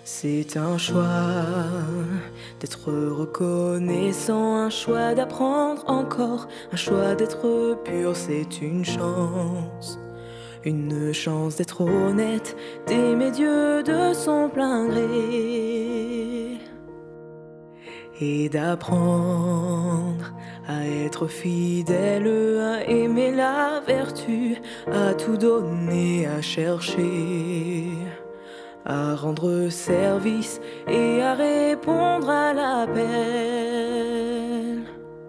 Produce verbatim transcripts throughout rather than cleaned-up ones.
C'est un choix d'être reconnaissant, un choix d'apprendre encore, un choix d'être pur, c'est une chance. Une chance d'être honnête, d'aimer Dieu de son plein gré et d'apprendre à être fidèle, à aimer la vertu, à tout donner, à chercher, à rendre service et à répondre à l'appel.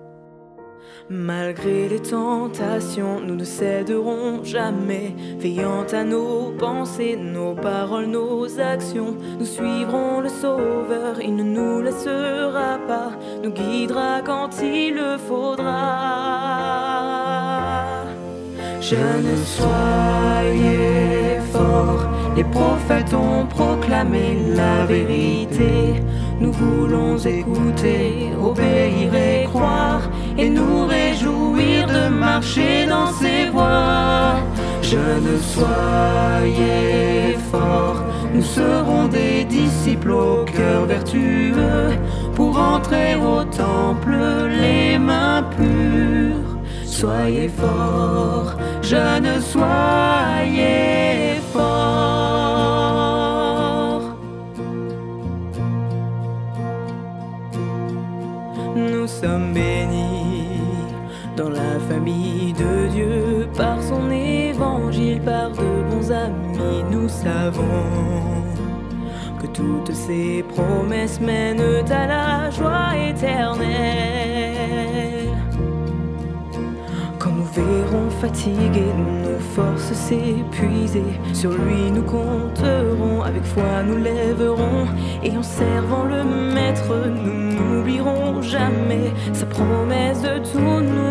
Malgré les tentations, nous ne céderons jamais, veillant à nos pensées, nos paroles, nos actions. Nous suivrons le Sauveur, il ne nous laissera pas, nous guidera quand il le faudra. Jeunes, soyez forts, les prophètes ont proclamé la vérité. Nous voulons écouter, obéir et croire, et nous réjouir de marcher dans ses voies. Jeunes, soyez forts, nous serons des disciples au cœur vertueux, pour entrer au temple les mains pures. Soyez forts, jeunes, soyez forts. Nous sommes bénis dans la famille de Dieu, par son évangile, par de bons amis. Nous savons que toutes ces promesses mènent à la joie éternelle. Quand nous verrons fatigués, nos forces s'épuiser, sur lui nous compterons, avec foi nous lèverons, et en servant le Maître, nous n'oublierons jamais sa promesse de tout nous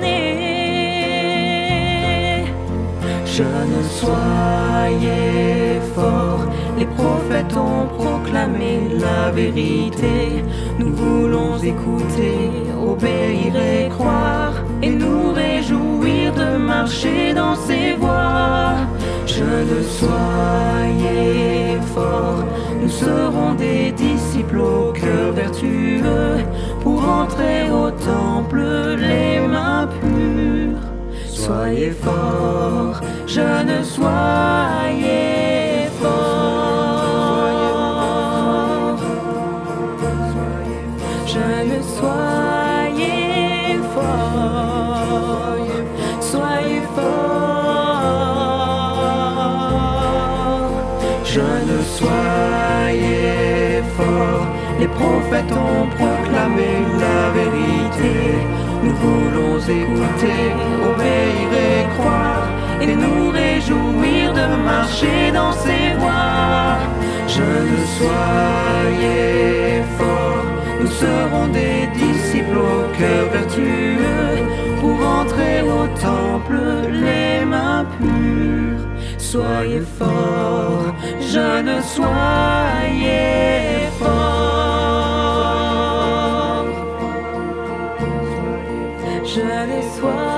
donner. Jeunes, soyez forts, les prophètes ont proclamé la vérité. Nous voulons écouter, obéir et croire, et nous réjouir de marcher dans ses voies. Jeunes, soyez forts, nous serons des disciples au cœur vertueux, pour entrer au temple les mains pures. Soyez forts, jeunes, soyez forts. Jeunes, soyez forts. Soyez forts. Jeunes, soyez forts. Les prophètes ont proclamé la vérité. Nous voulons écouter, obéir et croire, et nous réjouir de marcher dans ses voies. Jeunes, soyez forts, nous serons des disciples au cœur vertueux, pour entrer au temple les mains pures. Soyez forts, jeunes, soyez forts. Jeunes, soyez